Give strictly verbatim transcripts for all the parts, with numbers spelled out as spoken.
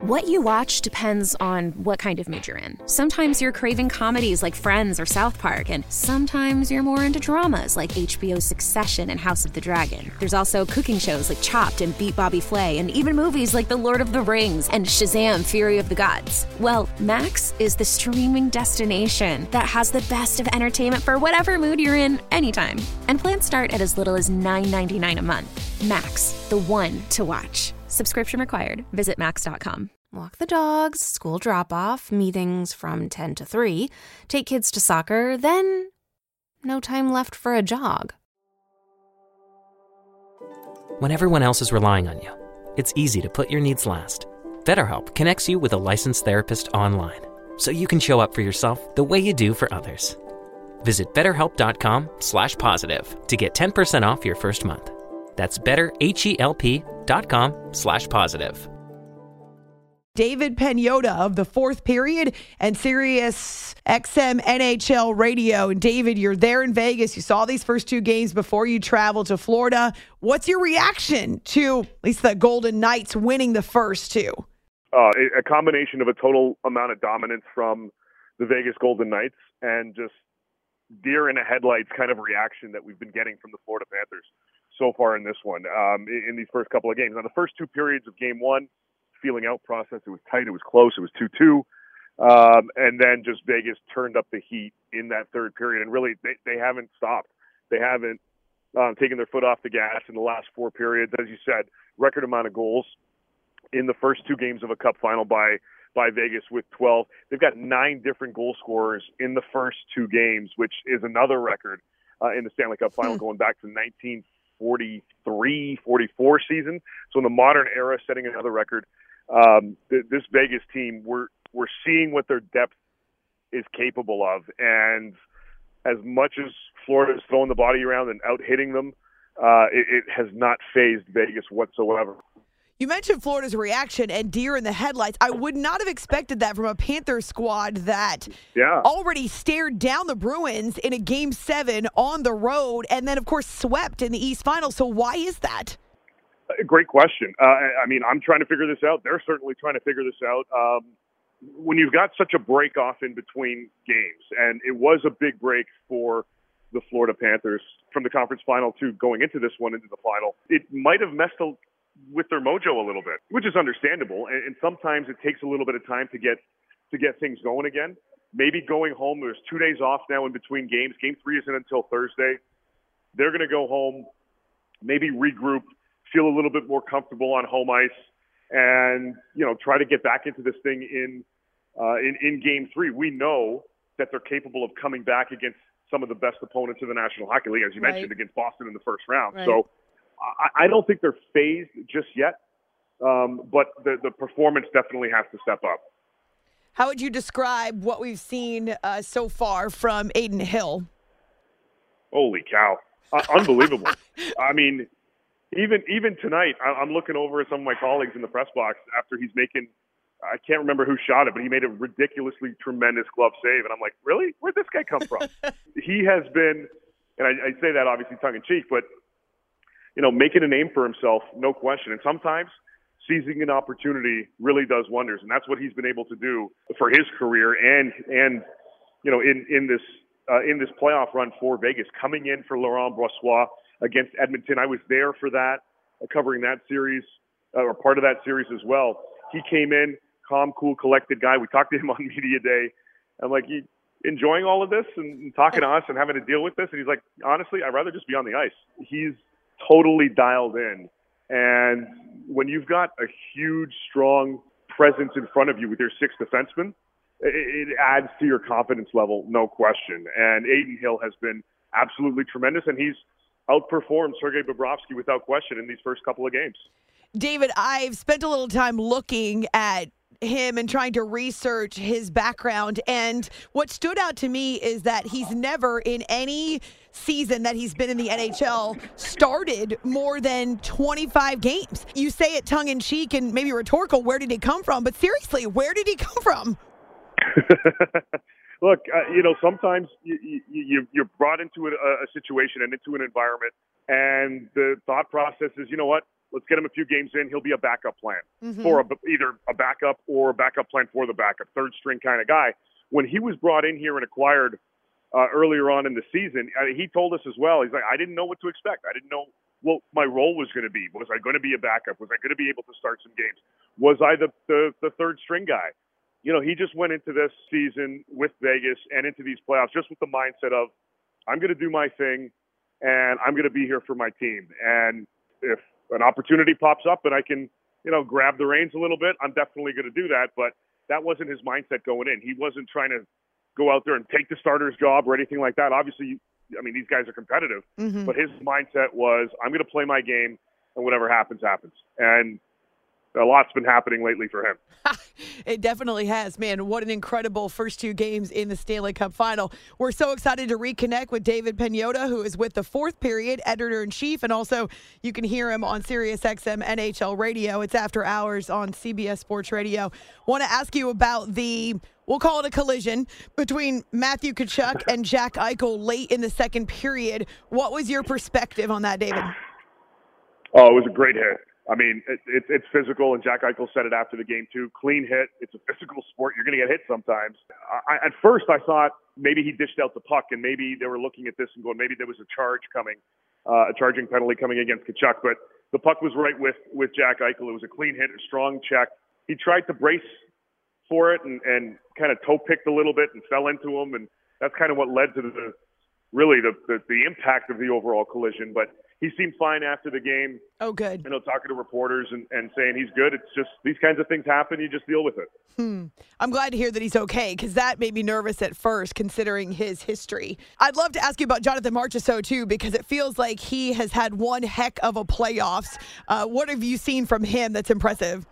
What you watch depends on what kind of mood you're in. Sometimes you're craving comedies like Friends or South Park, and sometimes you're more into dramas like H B O's Succession and House of the Dragon. There's also cooking shows like Chopped and Beat Bobby Flay, and even movies like The Lord of the Rings and Shazam! Fury of the Gods. Well, Max is the streaming destination that has the best of entertainment for whatever mood you're in anytime. And plans start at as little as nine ninety-nine a month. Max, the one to watch. Subscription required. Visit max dot com. Walk the dogs, school drop-off, meetings from ten to three, take kids to soccer, then no time left for a jog. When everyone else is relying on you, it's easy to put your needs last. BetterHelp connects you with a licensed therapist online, so you can show up for yourself the way you do for others. Visit betterhelp.com slash positive to get ten percent off your first month. That's betterhelp.com slash positive. David Pagnotta of the Fourth Period and Sirius X M N H L Radio. And David, you're there in Vegas. You saw these first two games before you traveled to Florida. What's your reaction to at least the Golden Knights winning the first two? Uh, a combination of a total amount of dominance from the Vegas Golden Knights and just deer in the headlights kind of reaction that we've been getting from the Florida Panthers so far in this one, um, in, in these first couple of games. Now, the first two periods of game one, feeling out process, it was tight, it was close, it was two two. Um, and then just Vegas turned up the heat in that third period. And really, they, they haven't stopped. They haven't um, taken their foot off the gas in the last four periods. As you said, record amount of goals in the first two games of a Cup final by by Vegas with twelve. They've got nine different goal scorers in the first two games, which is another record uh, in the Stanley Cup final going back to nineteen forty-three forty-four season. So in the modern era, setting another record. Um, th- this Vegas team, we're we're seeing what their depth is capable of, and as much as Florida's throwing the body around and out hitting them, uh, it, it has not fazed Vegas whatsoever. You mentioned Florida's reaction and deer in the headlights. I would not have expected that from a Panthers squad that yeah. already stared down the Bruins in a game seven on the road, and then of course swept in the East Final. So why is that? Great question. Uh, I mean, I'm trying to figure this out. They're certainly trying to figure this out. Um, when you've got such a break off in between games, and it was a big break for the Florida Panthers from the conference final to going into this one, into the final, it might have messed a, with their mojo a little bit, which is understandable. And, and sometimes it takes a little bit of time to get to get things going again. Maybe going home, there's two days off now in between games. Game three isn't until Thursday. They're going to go home, maybe regroup, feel a little bit more comfortable on home ice, and you know try to get back into this thing in uh, in in Game Three. We know that they're capable of coming back against some of the best opponents in the National Hockey League, as you right. mentioned, against Boston in the first round. Right. So I, I don't think they're phased just yet, um, but the the performance definitely has to step up. How would you describe what we've seen uh, so far from Adin Hill? Holy cow! Uh, unbelievable. I mean. Even even tonight, I'm looking over at some of my colleagues in the press box after he's making, I can't remember who shot it, but he made a ridiculously tremendous glove save. And I'm like, really? Where'd this guy come from? He has been, and I, I say that obviously tongue-in-cheek, but, you know, making a name for himself, no question. And sometimes seizing an opportunity really does wonders. And that's what he's been able to do for his career and, and you know, in, in this uh, in this playoff run for Vegas, coming in for Laurent Brossoit against Edmonton. I was there for that, uh, covering that series, uh, or part of that series as well. He came in, calm, cool, collected guy. We talked to him on media day. I'm like, you enjoying all of this and, and talking to us and having to deal with this? And he's like, honestly, I'd rather just be on the ice. He's totally dialed in. And when you've got a huge, strong presence in front of you with your six defensemen, it, it adds to your confidence level, no question. And Adin Hill has been absolutely tremendous, and he's outperformed Sergei Bobrovsky without question in these first couple of games. David, I've spent a little time looking at him and trying to research his background, and what stood out to me is that he's never in any season that he's been in the N H L started more than twenty-five games. You say it tongue-in-cheek and maybe rhetorical, where did he come from? But seriously, where did he come from? Look, uh, you know, sometimes you, you, you're brought into a, a situation and into an environment, and the thought process is, you know what, let's get him a few games in. He'll be a backup plan mm-hmm. for a, either a backup or a backup plan for the backup, third string kind of guy. When he was brought in here and acquired uh, earlier on in the season, uh, he told us as well, he's like, I didn't know what to expect. I didn't know what my role was going to be. Was I going to be a backup? Was I going to be able to start some games? Was I the, the, the third string guy? You know, he just went into this season with Vegas and into these playoffs just with the mindset of, I'm going to do my thing and I'm going to be here for my team. And if an opportunity pops up and I can, you know, grab the reins a little bit, I'm definitely going to do that. But that wasn't his mindset going in. He wasn't trying to go out there and take the starter's job or anything like that. Obviously, I mean, these guys are competitive, mm-hmm. but his mindset was, I'm going to play my game, and whatever happens, happens. And a lot's been happening lately for him. It definitely has, man. What an incredible first two games in the Stanley Cup Final. We're so excited to reconnect with David Pagnotta, who is with the Fourth Period editor-in-chief, and also you can hear him on SiriusXM N H L Radio. It's After Hours on C B S Sports Radio. Want to ask you about the, we'll call it a collision, between Matthew Tkachuk and Jack Eichel late in the second period. What was your perspective on that, David? Oh, it was a great hit. I mean, it, it, it's physical, and Jack Eichel said it after the game, too. Clean hit. It's a physical sport. You're going to get hit sometimes. I, at first, I thought maybe he dished out the puck, and maybe they were looking at this and going, maybe there was a charge coming, uh, a charging penalty coming against Tkachuk. But the puck was right with, with Jack Eichel. It was a clean hit, a strong check. He tried to brace for it and, and kind of toe-picked a little bit and fell into him, and that's kind of what led to the really the, the, the impact of the overall collision. But he seemed fine after the game. Oh, good. You know, talking to reporters and, and saying he's good. It's just these kinds of things happen. You just deal with it. Hmm. I'm glad to hear that he's okay, because that made me nervous at first, considering his history. I'd love to ask you about Jonathan Marchessault, too, because it feels like he has had one heck of a playoffs. Uh, what have you seen from him that's impressive?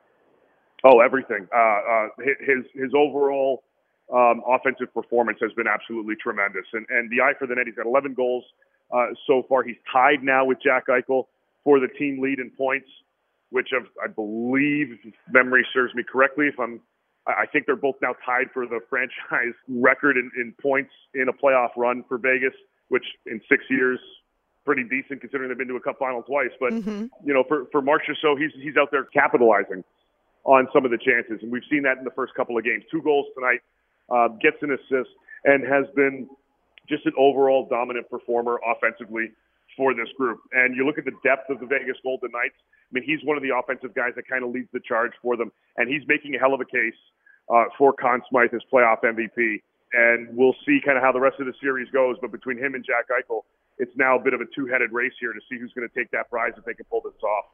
Oh, everything. Uh, uh, his his overall um, offensive performance has been absolutely tremendous. And, and the eye for the net, he's got eleven goals. Uh, so far, he's tied now with Jack Eichel for the team lead in points, which I've, I believe, if memory serves me correctly, if I'm, I think they're both now tied for the franchise record in, in points in a playoff run for Vegas, which in six years, pretty decent considering they've been to a cup final twice. But mm-hmm. you know, for for Marchessault, he's he's out there capitalizing on some of the chances, and we've seen that in the first couple of games. Two goals tonight, uh, gets an assist, and has been just an overall dominant performer offensively for this group. And you look at the depth of the Vegas Golden Knights. I mean, he's one of the offensive guys that kind of leads the charge for them, and he's making a hell of a case uh, for Conn Smythe as playoff M V P. And we'll see kind of how the rest of the series goes. But between him and Jack Eichel, it's now a bit of a two-headed race here to see who's going to take that prize if they can pull this off.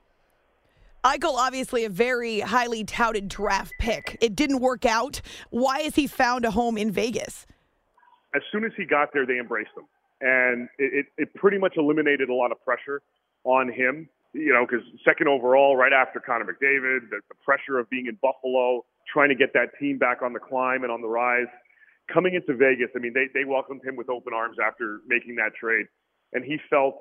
Eichel, obviously a very highly touted draft pick. It didn't work out. Why has he found a home in Vegas? As soon as he got there, they embraced him. And it, it, it pretty much eliminated a lot of pressure on him, you know, because second overall, right after Connor McDavid, the, the pressure of being in Buffalo, trying to get that team back on the climb and on the rise. Coming into Vegas, I mean, they, they welcomed him with open arms after making that trade. And he felt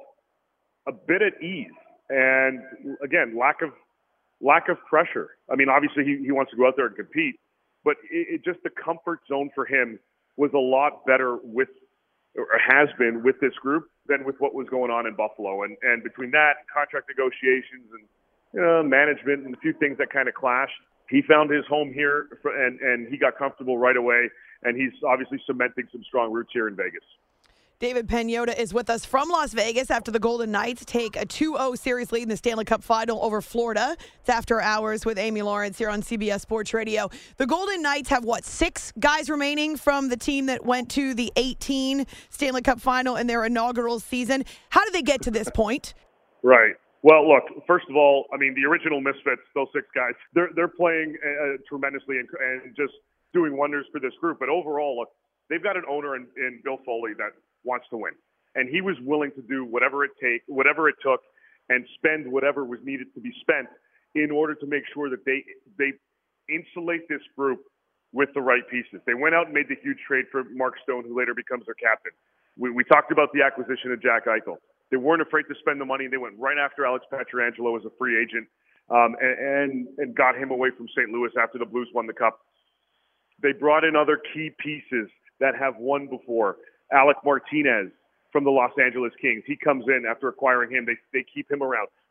a bit at ease. And, again, lack of lack of pressure. I mean, obviously he, he wants to go out there and compete, but it, it just the comfort zone for him was a lot better with, or has been with this group than with what was going on in Buffalo. And, and between that, contract negotiations and you know, management and a few things that kind of clashed, he found his home here for, and, and he got comfortable right away. And he's obviously cementing some strong roots here in Vegas. David Pagnotta is with us from Las Vegas after the Golden Knights take a two oh series lead in the Stanley Cup Final over Florida. It's After Hours with Amy Lawrence here on C B S Sports Radio. The Golden Knights have, what, six guys remaining from the team that went to the eighteen Stanley Cup Final in their inaugural season. How did they get to this point? Right. Well, look, first of all, I mean, the original Misfits, those six guys, they're, they're playing uh, tremendously and, and just doing wonders for this group. But overall, look, they've got an owner in, in Bill Foley that wants to win. And he was willing to do whatever it take, whatever it took and spend whatever was needed to be spent in order to make sure that they they insulate this group with the right pieces. They went out and made the huge trade for Mark Stone, who later becomes their captain. We, we talked about the acquisition of Jack Eichel. They weren't afraid to spend the money. They went right after Alex Pietrangelo as a free agent um, and, and, and got him away from Saint Louis after the Blues won the Cup. They brought in other key pieces that have won before. Alec Martinez from the Los Angeles Kings. He comes in after acquiring him. They they keep him around.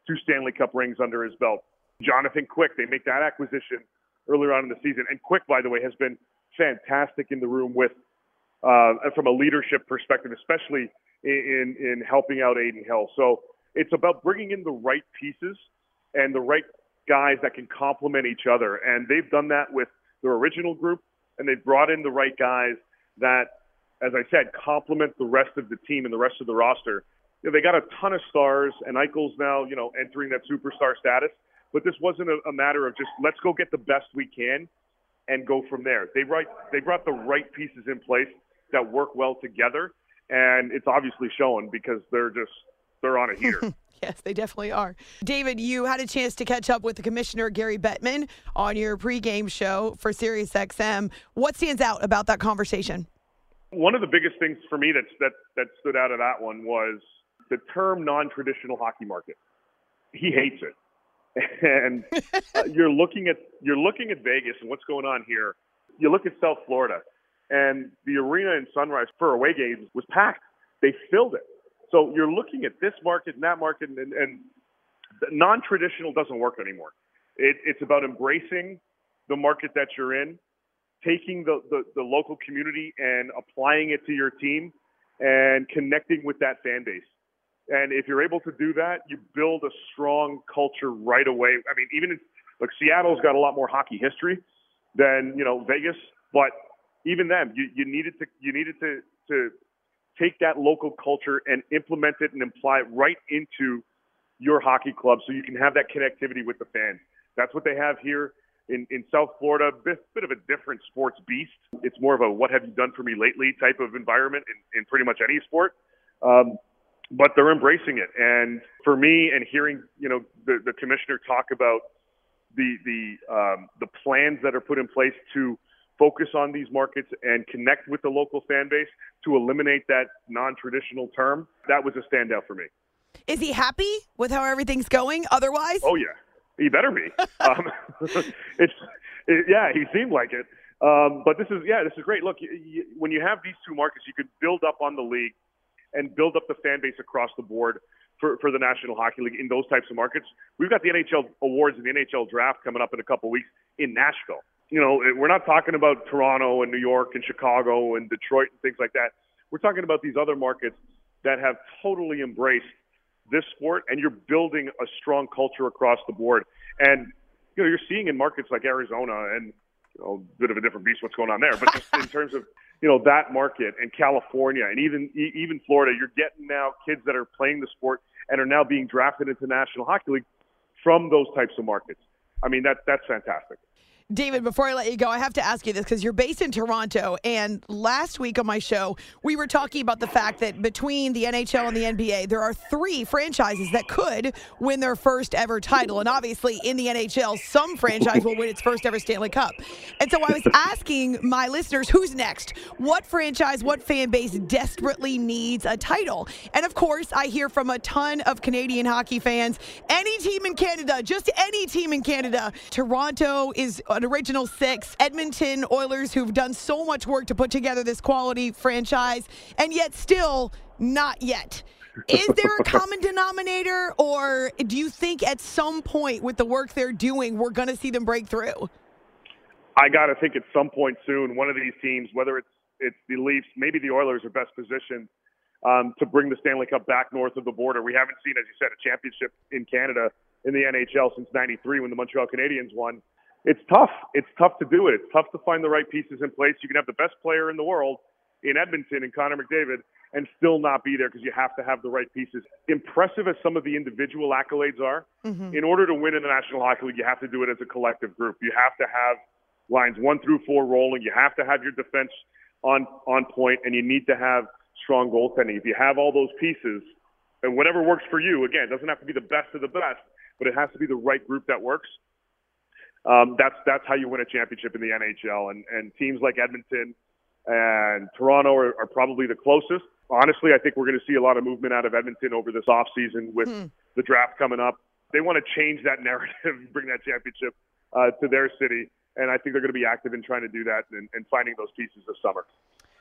two Stanley Cup rings under his belt. Jonathan Quick, they make that acquisition earlier on in the season. And Quick, by the way, has been fantastic in the room with, uh, from a leadership perspective, especially in, in helping out Aiden Hill. So it's about bringing in the right pieces and the right guys that can complement each other. And they've done that with their original group, and they've brought in the right guys that, as I said, complement the rest of the team and the rest of the roster. You know, they got a ton of stars, and Eichel's now, you know, entering that superstar status. But this wasn't a, a matter of just let's go get the best we can and go from there. They right, they brought the right pieces in place that work well together, and it's obviously showing because they're just they're on it here. Yes, they definitely are. David, you had a chance to catch up with the commissioner, Gary Bettman, on your pregame show for SiriusXM. What stands out about that conversation? One of the biggest things for me that's, that, that stood out of that one was the term non-traditional hockey market. He hates it. And uh, you're looking at you're looking at Vegas and what's going on here. You look at South Florida, and the arena in Sunrise for away games was packed. They filled it. So you're looking at this market and that market, and, and non-traditional doesn't work anymore. It, it's about embracing the market that you're in, taking the, the, the local community and applying it to your team, and connecting with that fan base. And if you're able to do that, you build a strong culture right away. I mean, even in, like Seattle's got a lot more hockey history than, you know, Vegas, but even then, you, you needed to you needed to, to take that local culture and implement it and apply it right into your hockey club so you can have that connectivity with the fans. That's what they have here in, in South Florida. Bit, bit of a different sports beast. It's more of a what have you done for me lately type of environment in, in pretty much any sport. Um, But they're embracing it. And for me, and hearing, you know, the, the commissioner talk about the the um, the plans that are put in place to focus on these markets and connect with the local fan base to eliminate that non-traditional term, that was a standout for me. Is he happy with how everything's going otherwise? Oh, yeah. He better be. um, it's it, yeah, he seemed like it. Um, but this is, yeah, this is great. Look, you, you, when you have these two markets, you could build up on the league and build up the fan base across the board for, for the National Hockey League in those types of markets. We've got the N H L awards and the N H L draft coming up in a couple of weeks in Nashville. You know, we're not talking about Toronto and New York and Chicago and Detroit and things like that. We're talking about these other markets that have totally embraced this sport, and you're building a strong culture across the board. And, you know, you're seeing in markets like Arizona and, you know, a bit of a different beast what's going on there, but just in terms of, you know, that market and California and even even Florida, you're getting now kids that are playing the sport and are now being drafted into National Hockey League from those types of markets. I mean, that that's fantastic. David, before I let you go, I have to ask you this because you're based in Toronto. And last week on my show, we were talking about the fact that between the N H L and the N B A, there are three franchises that could win their first ever title. And obviously, in the N H L, some franchise will win its first ever Stanley Cup. And so I was asking my listeners, who's next? What franchise, what fan base desperately needs a title? And of course, I hear from a ton of Canadian hockey fans, any team in Canada, just any team in Canada. Toronto is an original six, Edmonton Oilers, who've done so much work to put together this quality franchise, and yet still not yet. Is there a common denominator, or do you think at some point with the work they're doing, we're going to see them break through? I got to think at some point soon, one of these teams, whether it's it's the Leafs, maybe the Oilers are best positioned um, to bring the Stanley Cup back north of the border. We haven't seen, as you said, a championship in Canada in the N H L since ninety-three when the Montreal Canadiens won. It's tough. It's tough to do it. It's tough to find the right pieces in place. You can have the best player in the world in Edmonton, in Connor McDavid, and still not be there because you have to have the right pieces. Impressive as some of the individual accolades are, mm-hmm. in order to win in the National Hockey League, you have to do it as a collective group. You have to have lines one through four rolling. You have to have your defense on, on point, and you need to have strong goaltending. If you have all those pieces, and whatever works for you, again, it doesn't have to be the best of the best, but it has to be the right group that works. Um, that's that's how you win a championship in the N H L. And, and teams like Edmonton and Toronto are, are probably the closest. Honestly, I think we're going to see a lot of movement out of Edmonton over this offseason with hmm. the draft coming up. They want to change that narrative and bring that championship uh, to their city. And I think they're going to be active in trying to do that and, and finding those pieces this summer.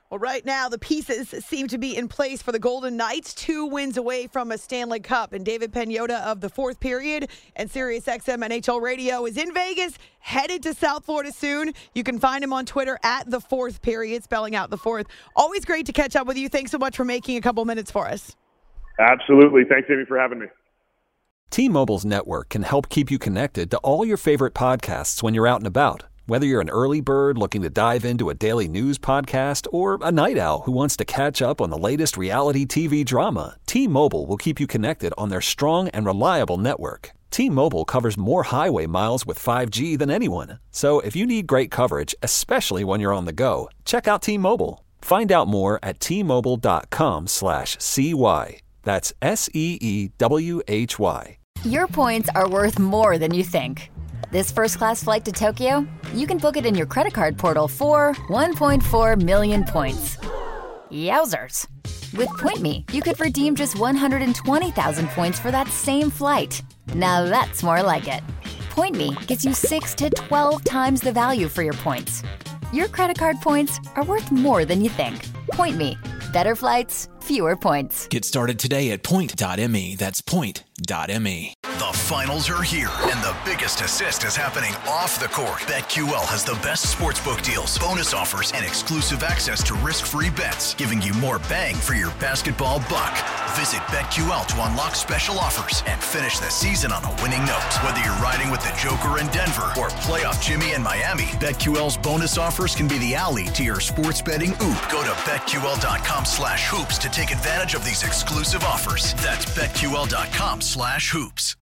Well, right now, the pieces seem to be in place for the Golden Knights, two wins away from a Stanley Cup. And David Pagnotta of the Fourth Period and SiriusXM N H L Radio is in Vegas, headed to South Florida soon. You can find him on Twitter at the Fourth Period, spelling out the fourth. Always great to catch up with you. Thanks so much for making a couple minutes for us. Absolutely. Thanks, Amy, for having me. T-Mobile's network can help keep you connected to all your favorite podcasts when you're out and about. Whether you're an early bird looking to dive into a daily news podcast or a night owl who wants to catch up on the latest reality T V drama, T-Mobile will keep you connected on their strong and reliable network. T-Mobile covers more highway miles with five G than anyone. So if you need great coverage, especially when you're on the go, check out T-Mobile. Find out more at T-Mobile.com slash CY. That's S E E W H Y. Your points are worth more than you think. This first-class flight to Tokyo, you can book it in your credit card portal for one point four million points. Yowzers. With Point Me, you could redeem just one hundred twenty thousand points for that same flight. Now that's more like it. Point Me gets you six to twelve times the value for your points. Your credit card points are worth more than you think. Point Me. Better flights, fewer points. Get started today at point dot m e. That's point dot m e. The finals are here, and the biggest assist is happening off the court. BetQL has the best sportsbook deals, bonus offers, and exclusive access to risk-free bets, giving you more bang for your basketball buck. Visit BetQL to unlock special offers and finish the season on a winning note. Whether you're riding with the Joker in Denver or playoff Jimmy in Miami, BetQL's bonus offers can be the alley to your sports betting oop. Go to BetQL.com slash hoops to take advantage of these exclusive offers. That's BetQL.com slash hoops.